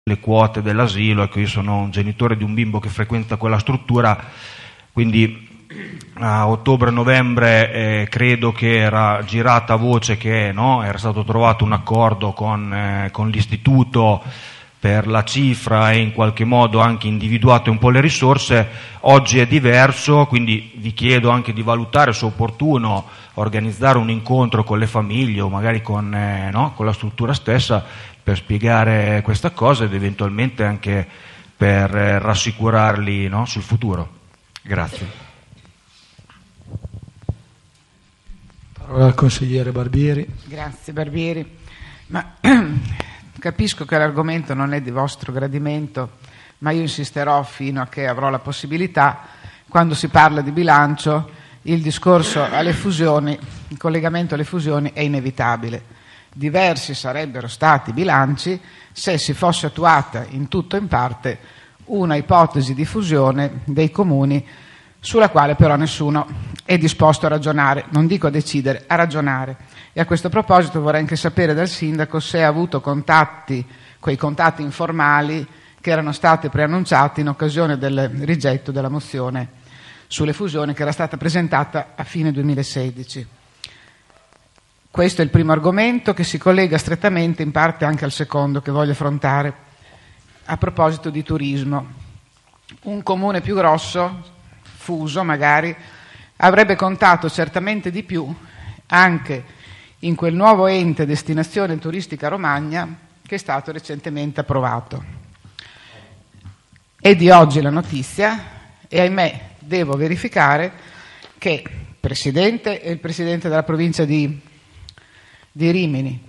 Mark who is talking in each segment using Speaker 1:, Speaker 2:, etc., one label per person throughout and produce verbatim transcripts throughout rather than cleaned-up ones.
Speaker 1: le quote dell'asilo. Ecco, io sono un genitore di un bimbo che frequenta quella struttura, quindi a ottobre-novembre eh, credo che era girata voce che no, era stato trovato un accordo con, eh, con l'istituto per la cifra e in qualche modo anche individuate un po' le risorse. Oggi è diverso, quindi vi chiedo anche di valutare se è opportuno organizzare un incontro con le famiglie o magari con, eh, no, con la struttura stessa per spiegare questa cosa ed eventualmente anche per eh, rassicurarli, no, sul futuro. Grazie.
Speaker 2: Parola al consigliere Barbieri.
Speaker 3: Grazie Barbieri. Ma capisco che l'argomento non è di vostro gradimento, ma io insisterò fino a che avrò la possibilità. Quando si parla di bilancio, il discorso alle fusioni, il collegamento alle fusioni è inevitabile. Diversi sarebbero stati i bilanci se si fosse attuata in tutto o in parte una ipotesi di fusione dei comuni sulla quale però nessuno è disposto a ragionare, non dico a decidere, a ragionare. E a questo proposito vorrei anche sapere dal sindaco se ha avuto contatti, quei contatti informali che erano stati preannunciati in occasione del rigetto della mozione sulle fusioni che era stata presentata a fine duemilasedici. Questo è il primo argomento che si collega strettamente in parte anche al secondo che voglio affrontare. A proposito di turismo, un comune più grosso, fuso magari, avrebbe contato certamente di più anche in quel nuovo ente destinazione turistica Romagna che è stato recentemente approvato. È di oggi la notizia e ahimè devo verificare che il Presidente e il Presidente della provincia di, di Rimini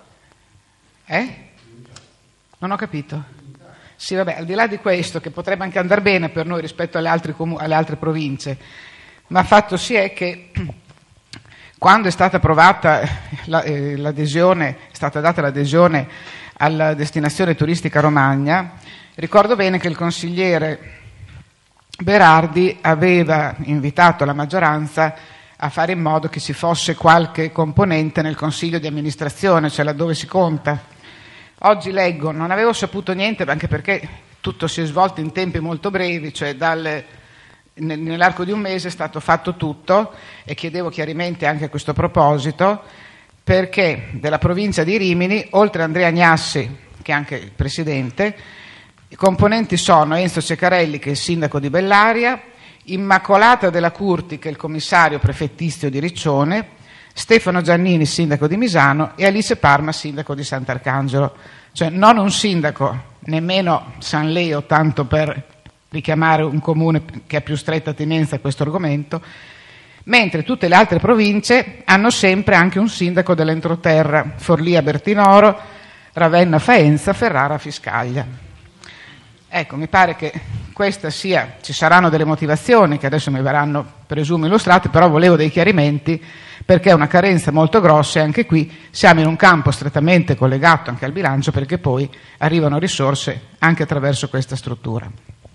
Speaker 3: eh? Non ho capito. Sì, vabbè, al di là di questo, che potrebbe anche andare bene per noi rispetto alle altre, comu- alle altre province, ma fatto si è che quando è stata approvata la, eh, l'adesione, è stata data l'adesione alla destinazione turistica Romagna, ricordo bene che il consigliere Berardi aveva invitato la maggioranza a fare in modo che ci fosse qualche componente nel consiglio di amministrazione, cioè laddove si conta. Oggi leggo, non avevo saputo niente, anche perché tutto si è svolto in tempi molto brevi, cioè dal, nell'arco di un mese è stato fatto tutto, e chiedevo chiarimenti anche a questo proposito, perché della provincia di Rimini, oltre a Andrea Agnassi, che è anche il presidente, i componenti sono Enzo Ceccarelli, che è il sindaco di Bellaria, Immacolata della Curti, che è il commissario prefettizio di Riccione, Stefano Giannini, sindaco di Misano, e Alice Parma, sindaco di Sant'Arcangelo. Cioè non un sindaco, nemmeno San Leo, tanto per richiamare un comune che ha più stretta attinenza a questo argomento, mentre tutte le altre province hanno sempre anche un sindaco dell'entroterra: Forlì a Bertinoro, Ravenna Faenza, Ferrara Fiscaglia. Ecco, mi pare che questa sia, ci saranno delle motivazioni che adesso mi verranno presumo illustrate, però volevo dei chiarimenti, perché è una carenza molto grossa e anche qui siamo in un campo strettamente collegato anche al bilancio, perché poi arrivano risorse anche attraverso questa struttura.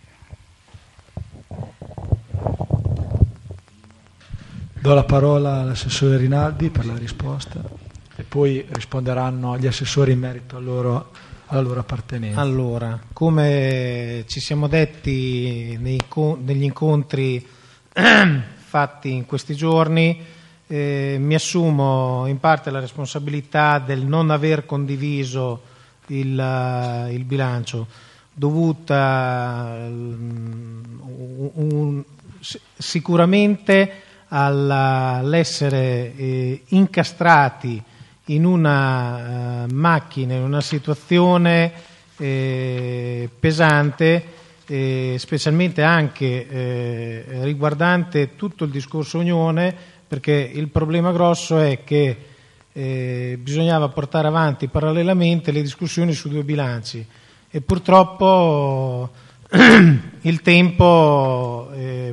Speaker 2: Do la parola all'assessore Rinaldi per la risposta e poi risponderanno gli assessori in merito al loro, alla loro appartenenza.
Speaker 4: Allora, come ci siamo detti nei, negli incontri fatti in questi giorni, Eh, mi assumo in parte la responsabilità del non aver condiviso il, uh, il bilancio, dovuta um, un, sicuramente alla, all'essere eh, incastrati in una uh, macchina, in una situazione eh, pesante, eh, specialmente anche eh, riguardante tutto il discorso Unione, perché il problema grosso è che eh, bisognava portare avanti parallelamente le discussioni su due bilanci e purtroppo il tempo eh,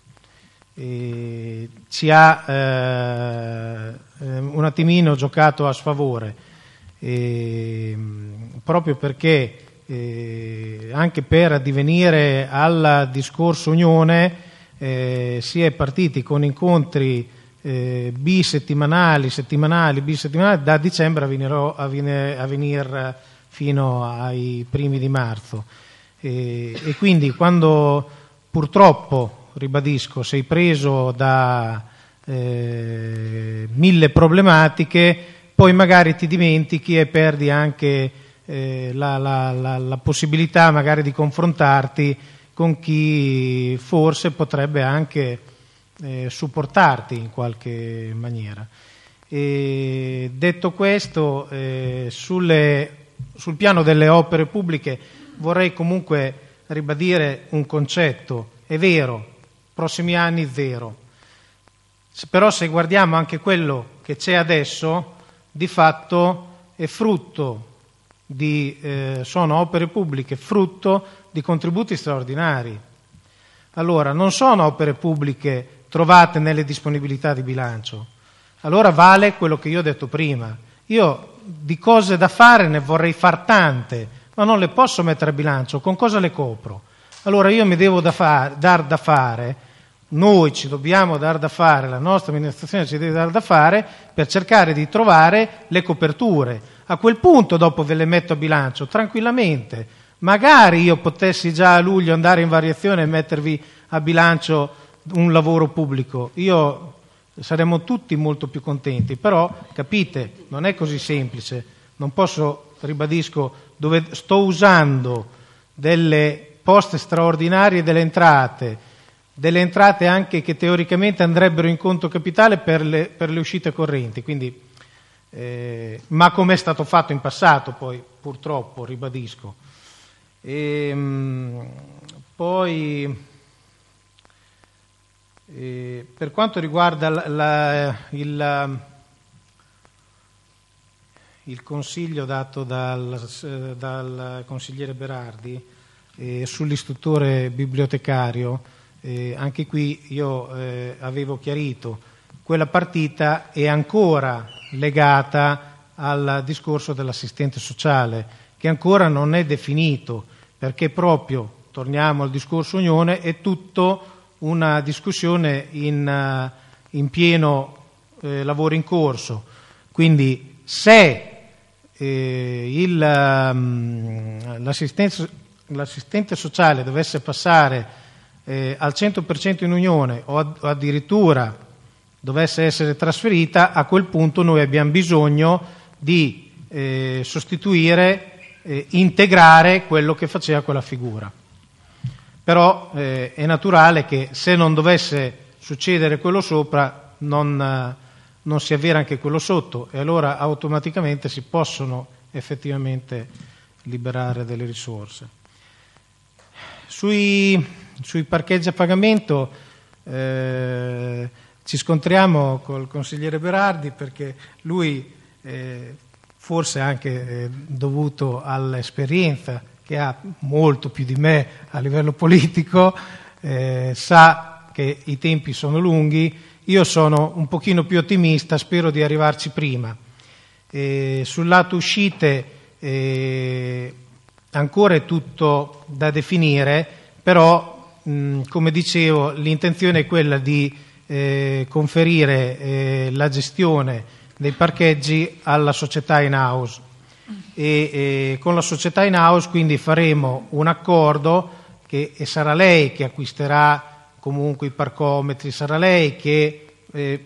Speaker 4: eh, ci ha eh, un attimino giocato a sfavore, eh, proprio perché eh, anche per addivenire al discorso Unione eh, si è partiti con incontri Eh, bisettimanali, settimanali, bisettimanali, da dicembre a venire, a venire, a venire fino ai primi di marzo. E, e quindi quando purtroppo, ribadisco, sei preso da eh, mille problematiche, poi magari ti dimentichi e perdi anche eh, la, la, la, la possibilità magari di confrontarti con chi forse potrebbe anche eh, supportarti in qualche maniera. E detto questo, eh, sulle, sul piano delle opere pubbliche vorrei comunque ribadire un concetto. È vero, prossimi anni zero, però se guardiamo anche quello che c'è adesso, di fatto è frutto di, eh, sono opere pubbliche frutto di contributi straordinari. Allora, non sono opere pubbliche trovate nelle disponibilità di bilancio. Allora vale quello che io ho detto prima. Io di cose da fare ne vorrei far tante, ma non le posso mettere a bilancio. Con cosa le copro? Allora io mi devo da fare, dar da fare, noi ci dobbiamo dar da fare, la nostra amministrazione ci deve dar da fare per cercare di trovare le coperture. A quel punto dopo ve le metto a bilancio, tranquillamente. Magari io potessi già a luglio andare in variazione e mettervi a bilancio un lavoro pubblico. Io saremmo tutti molto più contenti, però capite, non è così semplice. Non posso, ribadisco, dove sto usando delle poste straordinarie delle entrate, delle entrate anche che teoricamente andrebbero in conto capitale per le, per le uscite correnti, quindi, eh, ma come è stato fatto in passato, poi purtroppo, ribadisco. E, mh, poi eh, per quanto riguarda la, la, il, il consiglio dato dal, dal consigliere Berardi eh, sull'istruttore bibliotecario, eh, anche qui io eh, avevo chiarito, quella partita è ancora legata al discorso dell'assistente sociale, che ancora non è definito, perché proprio, torniamo al discorso Unione, è tutto una discussione in, in pieno eh, lavoro in corso. Quindi se eh, il, um, l'assistente, l'assistente sociale dovesse passare eh, al cento per cento in Unione o, ad, o addirittura dovesse essere trasferita, a quel punto noi abbiamo bisogno di eh, sostituire, eh, integrare quello che faceva quella figura. Però eh, è naturale che se non dovesse succedere quello sopra non, eh, non si avvera anche quello sotto, e allora automaticamente si possono effettivamente liberare delle risorse. Sui, sui parcheggi a pagamento eh, ci scontriamo col consigliere Berardi, perché lui, eh, forse anche eh, dovuto all'esperienza che ha molto più di me a livello politico, eh, sa che i tempi sono lunghi. Io sono un pochino più ottimista, spero di arrivarci prima. Eh, sul lato uscite eh, ancora è tutto da definire, però mh, come dicevo l'intenzione è quella di eh, conferire eh, la gestione dei parcheggi alla società in house. E, e con la società in house quindi faremo un accordo che, e sarà lei che acquisterà comunque i parcometri, sarà lei che eh,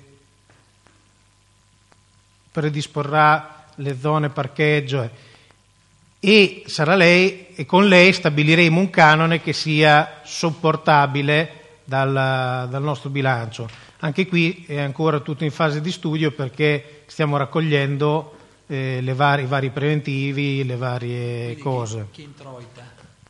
Speaker 4: predisporrà le zone parcheggio e, e sarà lei, e con lei stabiliremo un canone che sia sopportabile dal, dal nostro bilancio. Anche qui è ancora tutto in fase di studio, perché stiamo raccogliendo Eh, le vari, i vari preventivi, le varie
Speaker 5: Quindi
Speaker 4: cose.
Speaker 5: Chi, chi introita?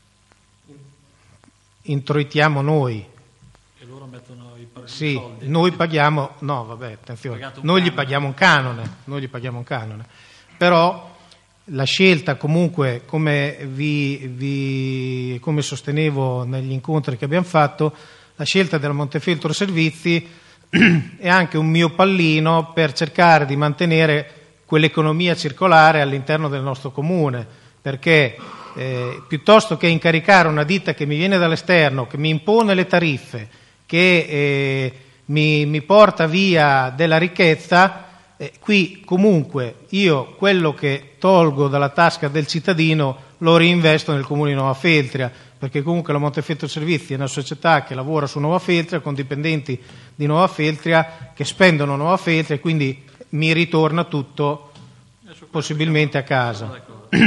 Speaker 4: Introitiamo noi.
Speaker 5: E loro mettono i, i
Speaker 4: sì,
Speaker 5: soldi?
Speaker 4: Noi paghiamo, no vabbè, attenzione, noi gli paghiamo un canone, noi gli paghiamo un canone. Però la scelta comunque, come vi, vi come sostenevo negli incontri che abbiamo fatto, la scelta della Montefeltro Servizi è anche un mio pallino per cercare di mantenere quell'economia circolare all'interno del nostro comune, perché eh, piuttosto che incaricare una ditta che mi viene dall'esterno, che mi impone le tariffe, che eh, mi, mi porta via della ricchezza, Eh, qui comunque io quello che tolgo dalla tasca del cittadino lo reinvesto nel comune di Nova Feltria, perché comunque la Montefeltro Servizi è una società che lavora su Nova Feltria con dipendenti di Nova Feltria che spendono Nova Feltria e quindi mi ritorna tutto possibilmente a casa.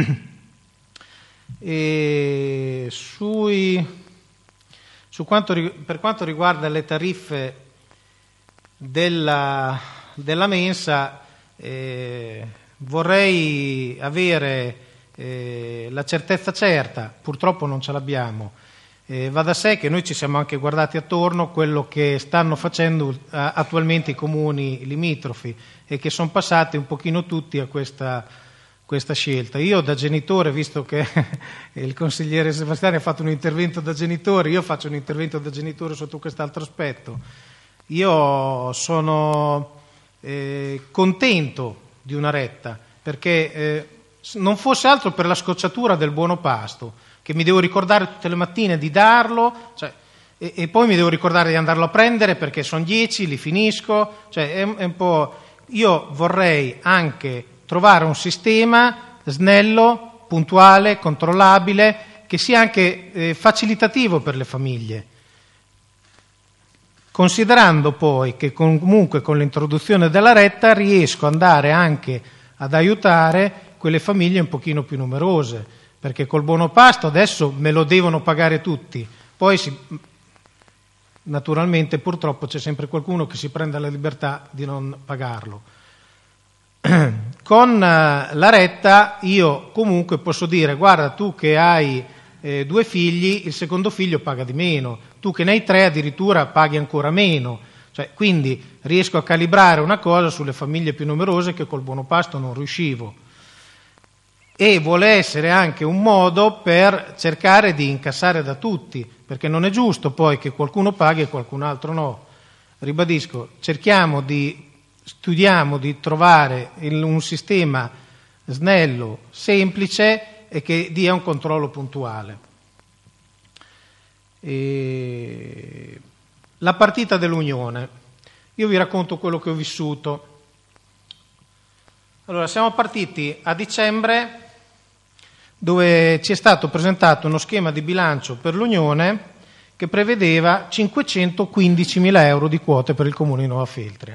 Speaker 4: E sui, su quanto, per quanto riguarda le tariffe della, della mensa, eh, vorrei avere eh, la certezza certa, purtroppo non ce l'abbiamo. Eh, va da sé che noi ci siamo anche guardati attorno quello che stanno facendo eh, attualmente i comuni limitrofi e che sono passati un pochino tutti a questa, questa scelta. Io da genitore, visto che il consigliere Sebastiani ha fatto un intervento da genitore, io faccio un intervento da genitore sotto quest'altro aspetto. Io sono eh, contento di una retta, perché eh, non fosse altro per la scocciatura del buono pasto, che mi devo ricordare tutte le mattine di darlo, cioè, e, e poi mi devo ricordare di andarlo a prendere perché sono dieci, li finisco, cioè è, è un po'. Io vorrei anche trovare un sistema snello, puntuale, controllabile, che sia anche eh, facilitativo per le famiglie, considerando poi che comunque con l'introduzione della retta riesco ad andare anche ad aiutare quelle famiglie un pochino più numerose, perché col buono pasto adesso me lo devono pagare tutti, poi si, naturalmente purtroppo c'è sempre qualcuno che si prende la libertà di non pagarlo. Con la retta io comunque posso dire: guarda, tu che hai eh, due figli, il secondo figlio paga di meno, tu che ne hai tre addirittura paghi ancora meno, cioè, quindi riesco a calibrare una cosa sulle famiglie più numerose che col buono pasto non riuscivo. E vuole essere anche un modo per cercare di incassare da tutti, perché non è giusto poi che qualcuno paghi e qualcun altro no. Ribadisco, cerchiamo di, studiamo di trovare il, un sistema snello, semplice e che dia un controllo puntuale. E la partita dell'Unione. Io vi racconto quello che ho vissuto. Allora, siamo partiti a dicembre, dove ci è stato presentato uno schema di bilancio per l'Unione che prevedeva cinquecentoquindicimila euro di quote per il comune di Nova Feltria.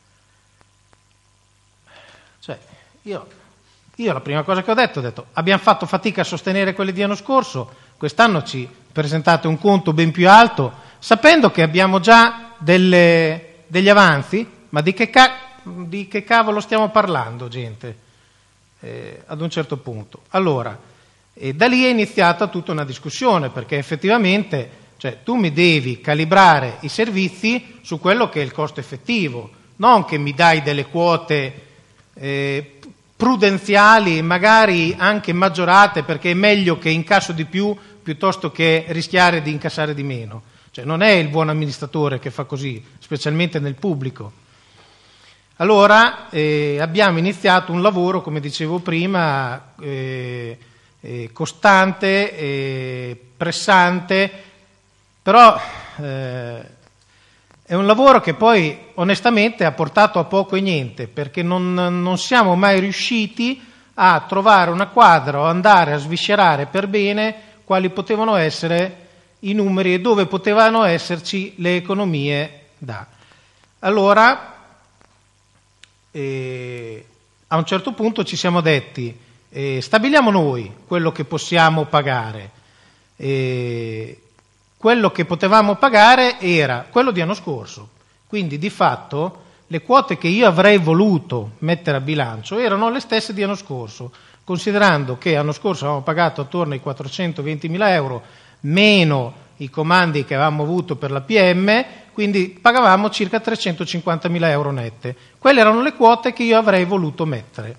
Speaker 4: Cioè, io, io la prima cosa che ho detto, ho detto, abbiamo fatto fatica a sostenere quelle di anno scorso, quest'anno ci presentate un conto ben più alto, sapendo che abbiamo già delle, degli avanzi, ma di che, ca- di che cavolo stiamo parlando, gente? Eh, ad un certo punto. Allora, e da lì è iniziata tutta una discussione, perché effettivamente, cioè, tu mi devi calibrare i servizi su quello che è il costo effettivo, non che mi dai delle quote eh, prudenziali, magari anche maggiorate, perché è meglio che incasso di più piuttosto che rischiare di incassare di meno. Cioè, non è il buon amministratore che fa così, specialmente nel pubblico. Allora eh, abbiamo iniziato un lavoro, come dicevo prima, eh, eh, costante, eh, pressante, però eh, è un lavoro che poi onestamente ha portato a poco e niente, perché non, non siamo mai riusciti a trovare una quadra o andare a sviscerare per bene quali potevano essere i numeri e dove potevano esserci le economie da. Allora, eh, a un certo punto ci siamo detti, eh, stabiliamo noi quello che possiamo pagare. Eh, quello che potevamo pagare era quello di anno scorso, quindi di fatto le quote che io avrei voluto mettere a bilancio erano le stesse di anno scorso, considerando che l'anno scorso avevamo pagato attorno ai quattrocentoventimila euro meno i comandi che avevamo avuto per la P M, quindi pagavamo circa trecentocinquantamila euro nette. Quelle erano le quote che io avrei voluto mettere.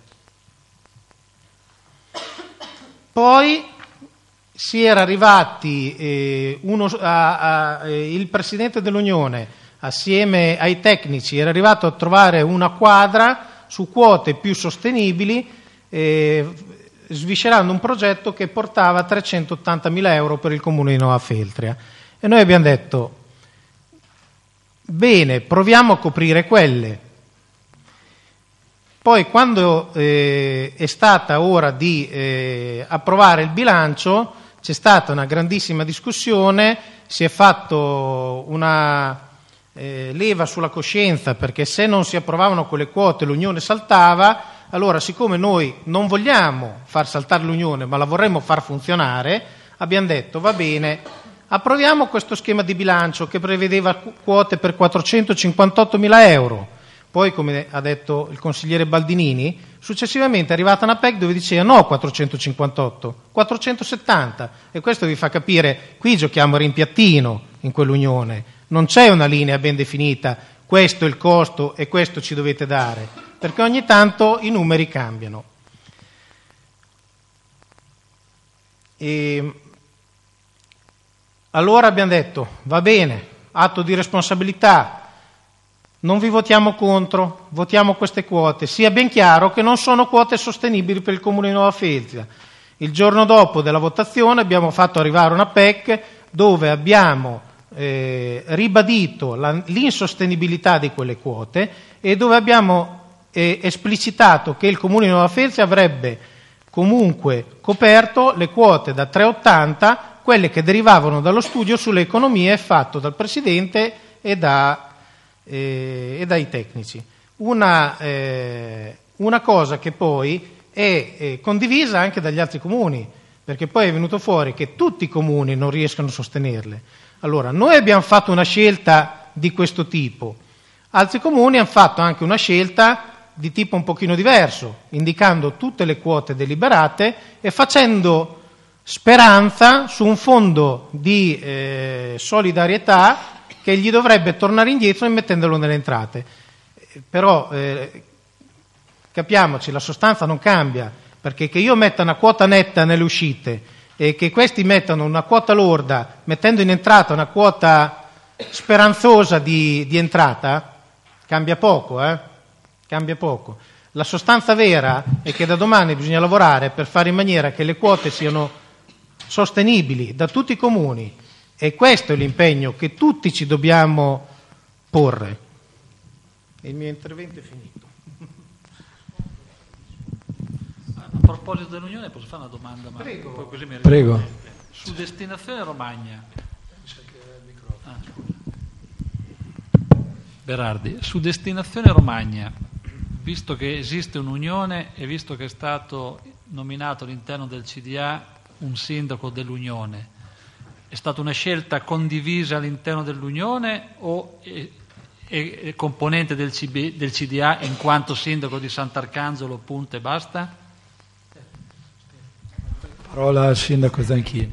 Speaker 4: Poi si era arrivati, eh, uno, a, a, eh, il Presidente dell'Unione assieme ai tecnici era arrivato a trovare una quadra su quote più sostenibili, eh, sviscerando un progetto che portava trecentottantamila euro per il comune di Nova Feltria. E noi abbiamo detto, bene, proviamo a coprire quelle. Poi quando eh, è stata ora di eh, approvare il bilancio c'è stata una grandissima discussione, si è fatto una eh, leva sulla coscienza, perché se non si approvavano quelle quote l'Unione saltava. Allora, siccome noi non vogliamo far saltare l'Unione ma la vorremmo far funzionare, abbiamo detto va bene, approviamo questo schema di bilancio che prevedeva quote per quattrocentocinquantottomila euro. Poi, come ha detto il consigliere Baldinini, successivamente è arrivata una P E C dove diceva no quattrocentocinquantotto, quattrocentosettanta, e questo vi fa capire, qui giochiamo a rimpiattino in quell'Unione, non c'è una linea ben definita, questo è il costo e questo ci dovete dare, perché ogni tanto i numeri cambiano. E allora abbiamo detto, va bene, atto di responsabilità, non vi votiamo contro, votiamo queste quote. Sia ben chiaro che non sono quote sostenibili per il Comune di Nuova Feltria. Il giorno dopo della votazione abbiamo fatto arrivare una P E C dove abbiamo eh, ribadito la, l'insostenibilità di quelle quote e dove abbiamo eh, esplicitato che il Comune di Nuova Feltria avrebbe comunque coperto le quote da tre virgola ottanta, quelle che derivavano dallo studio sulle economie fatto dal Presidente e da e dai tecnici. Una, eh, una cosa che poi è, è condivisa anche dagli altri comuni, perché poi è venuto fuori che tutti i comuni non riescono a sostenerle. Allora, noi abbiamo fatto una scelta di questo tipo, altri comuni hanno fatto anche una scelta di tipo un pochino diverso, indicando tutte le quote deliberate e facendo speranza su un fondo di eh, solidarietà che gli dovrebbe tornare indietro e mettendolo nelle entrate. Però eh, capiamoci, la sostanza non cambia, perché che io metta una quota netta nelle uscite e che questi mettano una quota lorda mettendo in entrata una quota speranzosa di, di entrata, cambia poco, eh? Cambia poco. La sostanza vera è che da domani bisogna lavorare per fare in maniera che le quote siano sostenibili da tutti i comuni. E questo è l'impegno che tutti ci dobbiamo porre. Il mio intervento è finito.
Speaker 5: A proposito dell'Unione posso fare una domanda? Ma
Speaker 4: Prego.
Speaker 5: poi così mi
Speaker 2: Prego.
Speaker 5: Su destinazione Romagna. Ah, Berardi, su destinazione Romagna, visto che esiste un'Unione e visto che è stato nominato all'interno del C D A un sindaco dell'Unione, è stata una scelta condivisa all'interno dell'Unione o è, è, è componente del, C B, del C D A in quanto sindaco di Sant'Arcangelo, punto e basta?
Speaker 2: Parola al sindaco Zanchini.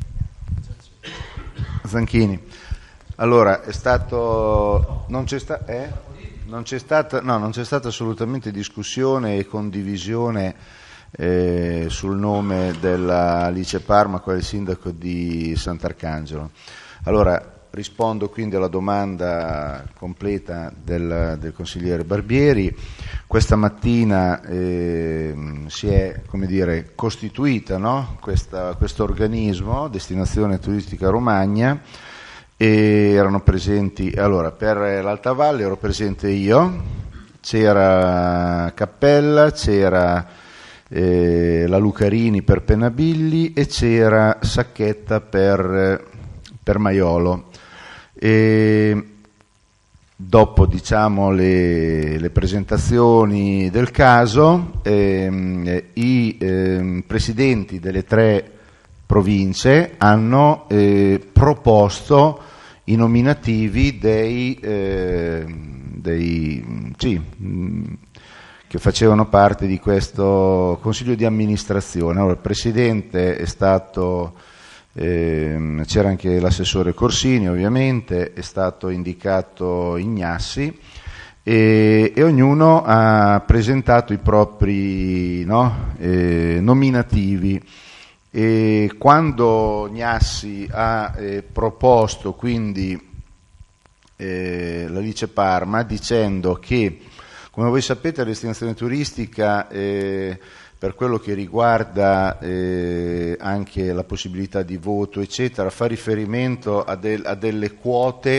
Speaker 6: Zanchini. Allora, è stato non c'è, sta, eh? non c'è stata no, non c'è stata assolutamente discussione e condivisione Eh, sul nome della Alice Parma, quale sindaco di Sant'Arcangelo. Allora rispondo quindi alla domanda completa del, del consigliere Barbieri. Questa mattina eh, si è, come dire, costituita, no? Questa, questo organismo, Destinazione Turistica Romagna, e erano presenti, allora per l'Alta Valle ero presente io, c'era Cappella, c'era Eh, la Lucarini per Penabilli e c'era Sacchetta per, per Maiolo. E dopo, diciamo, le, le presentazioni del caso, ehm, i ehm, presidenti delle tre province hanno eh, proposto i nominativi dei, eh, dei sì, mh, che facevano parte di questo consiglio di amministrazione. Allora, il presidente è stato, eh, c'era anche l'assessore Corsini ovviamente, è stato indicato Ignassi e, e ognuno ha presentato i propri no, eh, nominativi. E quando Ignassi ha eh, proposto quindi eh, l'Alice Parma dicendo che, come voi sapete, la destinazione turistica, eh, per quello che riguarda eh, anche la possibilità di voto, eccetera, fa riferimento a, del, a delle quote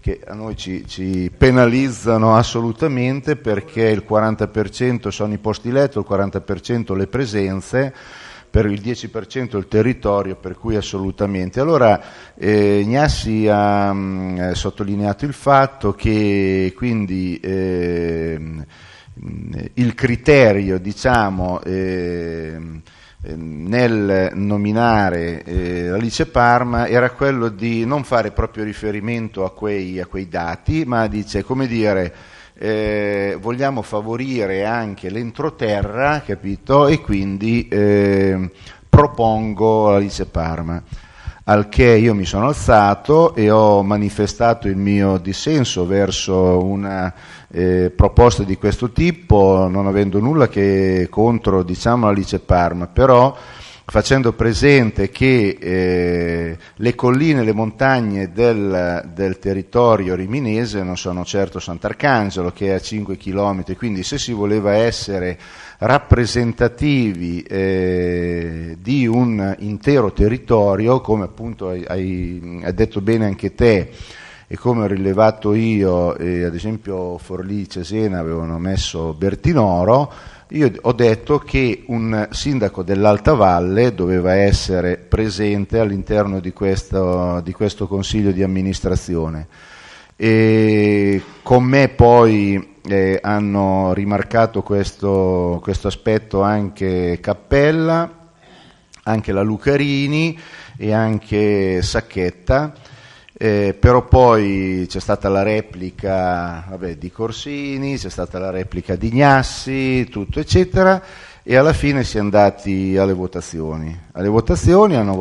Speaker 6: che a noi ci, ci penalizzano assolutamente, perché il quaranta per cento sono i posti letto, il quaranta per cento le presenze, per il dieci per cento il territorio, per cui assolutamente. Allora eh, Gnassi ha mh, sottolineato il fatto che quindi eh, il criterio, diciamo, eh, nel nominare eh, Alice Parma era quello di non fare proprio riferimento a quei, a quei dati, ma dice, come dire, eh, vogliamo favorire anche l'entroterra, capito? E quindi eh, propongo Alice Parma. Al che io mi sono alzato e ho manifestato il mio dissenso verso una eh, proposta di questo tipo, non avendo nulla che contro, diciamo, Alice Parma, però facendo presente che eh, le colline e le montagne del, del territorio riminese non sono certo Sant'Arcangelo, che è a cinque chilometri, quindi se si voleva essere rappresentativi eh, di un intero territorio, come appunto hai, hai, hai detto bene anche te e come ho rilevato io, eh, ad esempio Forlì, Cesena avevano messo Bertinoro, io ho detto che un sindaco dell'Alta Valle doveva essere presente all'interno di questo, di questo consiglio di amministrazione. E con me poi eh, hanno rimarcato questo, questo aspetto anche Cappella, anche la Lucarini e anche Sacchetta, eh, però poi c'è stata la replica vabbè, di Corsini, c'è stata la replica di Gnassi, tutto eccetera, e alla fine si è andati alle votazioni. Alle votazioni hanno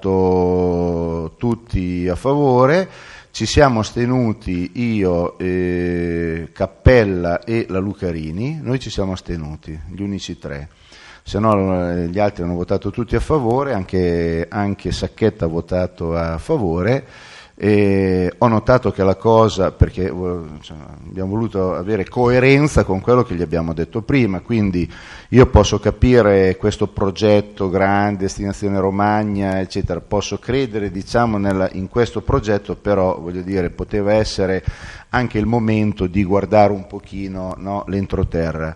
Speaker 6: votato tutti a favore. Ci siamo astenuti io, eh, Cappella e la Lucarini, noi ci siamo astenuti, gli unici tre, se no gli altri hanno votato tutti a favore, anche, anche Sacchetta ha votato a favore. E ho notato che la cosa, perché cioè, abbiamo voluto avere coerenza con quello che gli abbiamo detto prima, quindi io posso capire questo progetto grande, destinazione Romagna, eccetera, posso credere, diciamo, nella, in questo progetto, però voglio dire, poteva essere anche il momento di guardare un pochino, no, l'entroterra.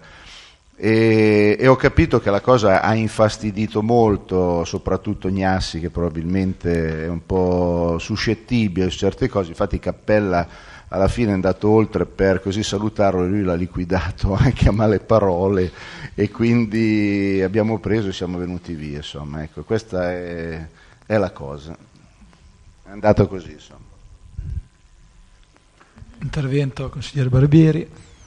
Speaker 6: E, e ho capito che la cosa ha infastidito molto, soprattutto Gnassi, che probabilmente è un po' suscettibile su certe cose. Infatti Cappella alla fine è andato oltre per così salutarlo e lui l'ha liquidato anche a male parole, e quindi abbiamo preso e siamo venuti via, insomma, ecco, questa è, è la cosa, è andata così, insomma.
Speaker 2: Intervento consigliere Barbieri.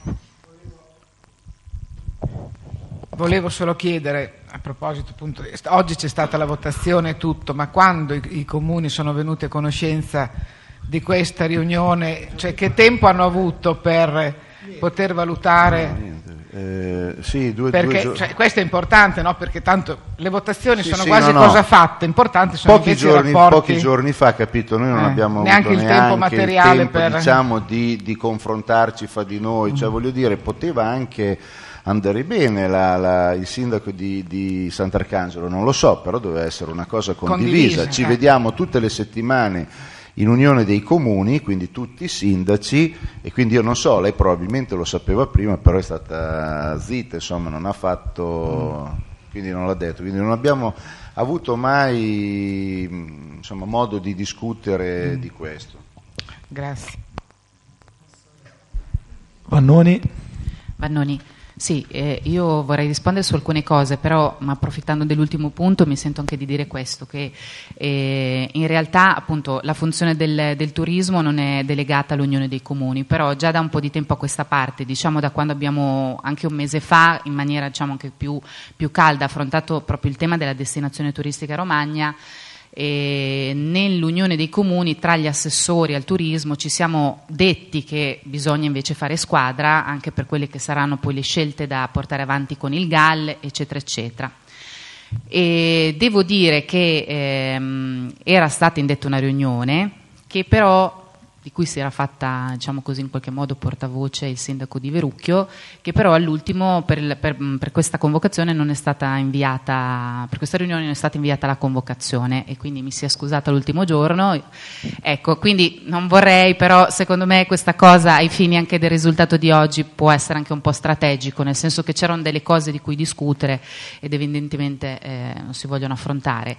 Speaker 3: Volevo solo chiedere, a proposito, appunto, oggi c'è stata la votazione e tutto, ma quando i, i comuni sono venuti a conoscenza di questa riunione, cioè che tempo hanno avuto per poter valutare?
Speaker 6: Eh, sì, due,
Speaker 3: perché
Speaker 6: due
Speaker 3: cioè, questo è importante, no? Perché tanto le votazioni
Speaker 6: sì,
Speaker 3: sono
Speaker 6: sì,
Speaker 3: quasi
Speaker 6: no, no.
Speaker 3: cosa fatte, importanti sono
Speaker 6: pochi
Speaker 3: invece
Speaker 6: giorni,
Speaker 3: i rapporti.
Speaker 6: Pochi giorni fa, capito, noi non
Speaker 3: eh,
Speaker 6: abbiamo
Speaker 3: neanche
Speaker 6: avuto
Speaker 3: il
Speaker 6: neanche
Speaker 3: tempo materiale
Speaker 6: il tempo,
Speaker 3: per...
Speaker 6: diciamo, di, di confrontarci fra di noi, cioè voglio dire, poteva anche andare bene la, la, il sindaco di, di Sant'Arcangelo, non lo so, però doveva essere una cosa condivisa, condivisa ci eh. vediamo tutte le settimane in unione dei comuni, quindi tutti i sindaci, e quindi io non so, lei probabilmente lo sapeva prima, però è stata zitta, insomma, non ha fatto, quindi non l'ha detto, quindi non abbiamo avuto mai, insomma, modo di discutere mm. di questo.
Speaker 3: Grazie.
Speaker 2: Vannoni.
Speaker 7: Vannoni. Sì, eh, io vorrei rispondere su alcune cose, però ma approfittando dell'ultimo punto mi sento anche di dire questo, che eh, in realtà appunto la funzione del, del turismo non è delegata all'Unione dei Comuni, però già da un po' di tempo a questa parte, diciamo da quando abbiamo anche un mese fa in maniera diciamo anche più, più calda affrontato proprio il tema della destinazione turistica Romagna, e nell'Unione dei Comuni tra gli assessori al turismo ci siamo detti che bisogna invece fare squadra anche per quelle che saranno poi le scelte da portare avanti con il G A L, eccetera eccetera. E devo dire che ehm, era stata indetta una riunione che però di cui si era fatta, diciamo così, in qualche modo portavoce il sindaco di Verrucchio, che però all'ultimo per, per, per questa convocazione non è stata inviata, per questa riunione non è stata inviata la convocazione, e quindi mi sia scusata l'ultimo giorno. Ecco, quindi non vorrei, però secondo me questa cosa ai fini anche del risultato di oggi può essere anche un po' strategico, nel senso che c'erano delle cose di cui discutere ed evidentemente eh, non si vogliono affrontare.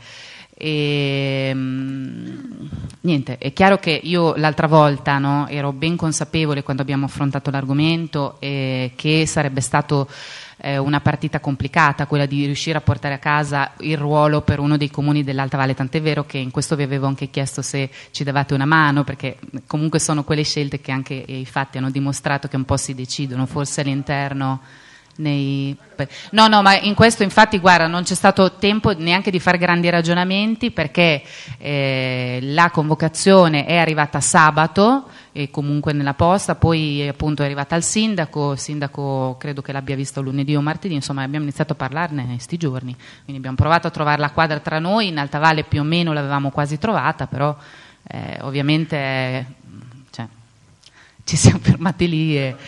Speaker 7: E, mh, niente, è chiaro che io l'altra volta, no, ero ben consapevole quando abbiamo affrontato l'argomento eh, che sarebbe stato eh, una partita complicata quella di riuscire a portare a casa il ruolo per uno dei comuni dell'Alta Valle, tant'è vero che in questo vi avevo anche chiesto se ci davate una mano, perché comunque sono quelle scelte che anche i fatti hanno dimostrato che un po' si decidono, forse all'interno nei... no no ma in questo infatti guarda non c'è stato tempo neanche di fare grandi ragionamenti, perché eh, la convocazione è arrivata sabato e comunque nella posta, poi appunto è arrivata al sindaco, il sindaco credo che l'abbia visto lunedì o martedì, insomma abbiamo iniziato a parlarne in questi giorni, quindi abbiamo provato a trovare la quadra tra noi, in Alta Valle più o meno l'avevamo quasi trovata, però eh, ovviamente cioè, ci siamo fermati lì e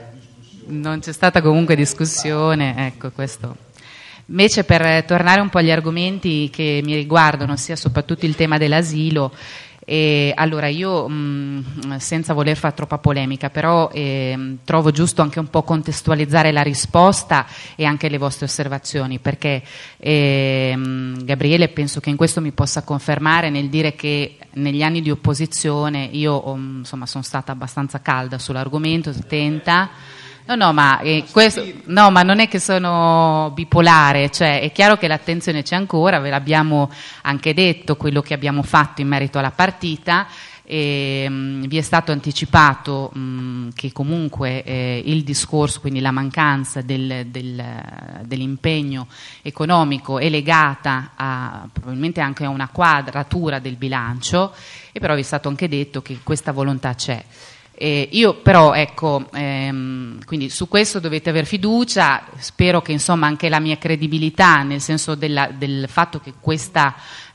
Speaker 7: non c'è stata comunque discussione, ecco questo. Invece per tornare un po' agli argomenti che mi riguardano, sia soprattutto il tema dell'asilo, e allora io mh, senza voler fare troppa polemica, però eh, trovo giusto anche un po' contestualizzare la risposta e anche le vostre osservazioni, perché eh, Gabriele penso che in questo mi possa confermare nel dire che negli anni di opposizione io ho, insomma sono stata abbastanza calda sull'argomento, attenta. No, no, ma, eh, questo, no, ma non è che sono bipolare, cioè è chiaro che l'attenzione c'è ancora, ve l'abbiamo anche detto quello che abbiamo fatto in merito alla partita, e, mh, vi è stato anticipato mh, che comunque eh, il discorso, quindi la mancanza del, del, dell'impegno economico è legata a, probabilmente anche a una quadratura del bilancio, e però vi è stato anche detto che questa volontà c'è. Eh, io però ecco, ehm, quindi su questo dovete aver fiducia, spero che insomma anche la mia credibilità, nel senso della, del fatto che questa,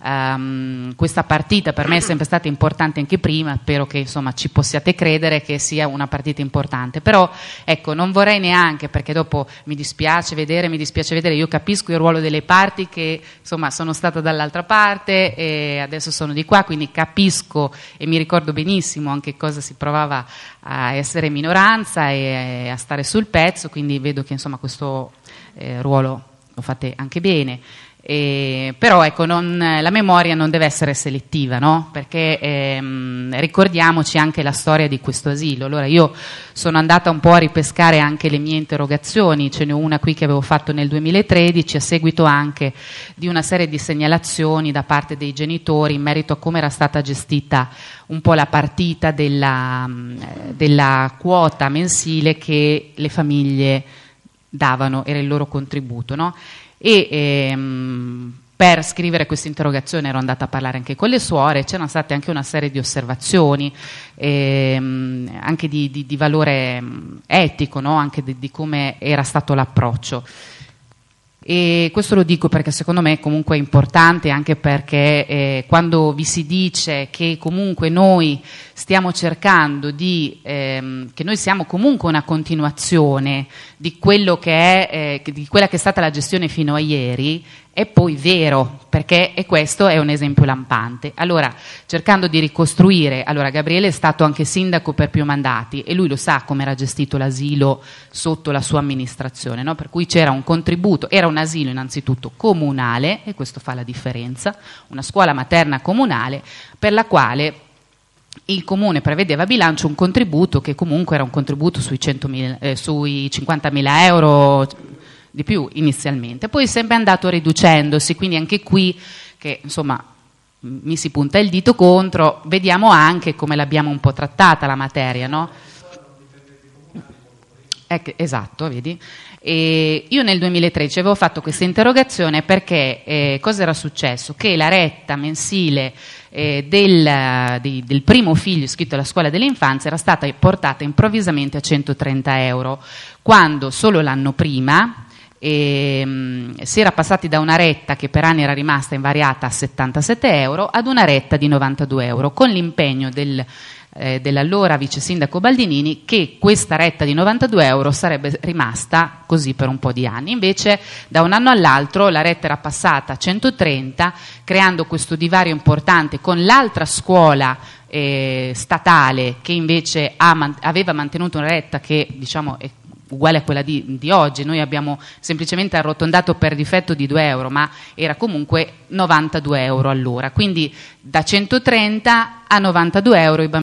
Speaker 7: um, questa partita per me è sempre stata importante anche prima, spero che insomma ci possiate credere che sia una partita importante, però ecco non vorrei neanche, perché dopo mi dispiace vedere, mi dispiace vedere, io capisco il ruolo delle parti che insomma sono stata dall'altra parte e adesso sono di qua, quindi capisco e mi ricordo benissimo anche cosa si provava a essere minoranza e a stare sul pezzo, quindi vedo che insomma questo eh, ruolo lo fate anche bene, e, però ecco non, la memoria non deve essere selettiva, no? Perché ehm, ricordiamoci anche la storia di questo asilo. Allora io sono andata un po' a ripescare anche le mie interrogazioni, ce n'è una qui che avevo fatto nel duemilatredici a seguito anche di una serie di segnalazioni da parte dei genitori in merito a come era stata gestita un po' la partita della, della quota mensile che le famiglie davano, era il loro contributo, no? E ehm, per scrivere questa interrogazione ero andata a parlare anche con le suore, c'erano state anche una serie di osservazioni ehm, anche di, di, di valore etico, no? Anche di, di come era stato l'approccio. E questo lo dico perché secondo me comunque è importante, anche perché eh, quando vi si dice che comunque noi stiamo cercando di, ehm, che noi siamo comunque una continuazione di quello che è, eh, di quella che è stata la gestione fino a ieri, è poi vero, perché e questo è un esempio lampante. Allora, cercando di ricostruire, allora Gabriele è stato anche sindaco per più mandati e lui lo sa come era gestito l'asilo sotto la sua amministrazione, no? Per cui c'era un contributo, era un asilo innanzitutto comunale, e questo fa la differenza, una scuola materna comunale per la quale il comune prevedeva a bilancio un contributo che comunque era un contributo sui, centomila, eh, sui cinquantamila euro di più inizialmente, poi è sempre andato riducendosi, quindi anche qui che insomma mi si punta il dito contro, vediamo anche come l'abbiamo un po' trattata la materia, no? Ecco, esatto, vedi? E io nel duemilatredici avevo fatto questa interrogazione perché eh, cosa era successo? Che la retta mensile eh, del, di, del primo figlio iscritto alla scuola dell'infanzia era stata portata improvvisamente a centotrenta euro, quando solo l'anno prima E, um, si era passati da una retta che per anni era rimasta invariata a settantasette euro ad una retta di novantadue euro, con l'impegno del, eh, dell'allora vice sindaco Baldinini che questa retta di novantadue euro sarebbe rimasta così per un po' di anni. Invece da un anno all'altro la retta era passata a centotrenta, creando questo divario importante con l'altra scuola eh, statale che invece ha, man- aveva mantenuto una retta che diciamo è uguale a quella di, di oggi. Noi abbiamo semplicemente arrotondato per difetto di due euro, ma era comunque novantadue euro all'ora, quindi da centotrenta a novantadue euro i bambini